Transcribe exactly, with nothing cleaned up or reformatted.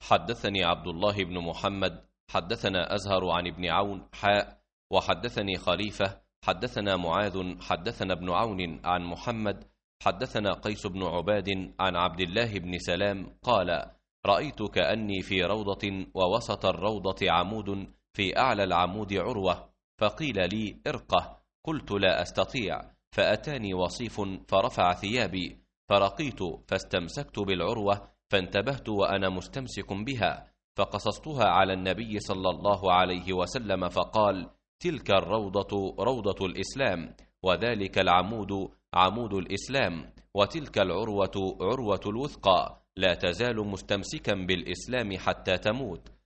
حدثني عبد الله بن محمد حدثنا أزهر عن ابن عون حاء وحدثني خليفة حدثنا معاذ حدثنا ابن عون عن محمد حدثنا قيس بن عباد عن عبد الله بن سلام قال: رأيت كأني في روضة ووسط الروضة عمود، في أعلى العمود عروة، فقيل لي: ارقه. قلت: لا أستطيع. فأتاني وصيف فرفع ثيابي، فرقيت فاستمسكت بالعروة، فانتبهت وأنا مستمسك بها، فقصصتها على النبي صلى الله عليه وسلم، فقال: تلك الروضة روضة الإسلام، وذلك العمود عمود الإسلام، وتلك العروة عروة الوثقى، لا تزال مستمسكا بالإسلام حتى تموت.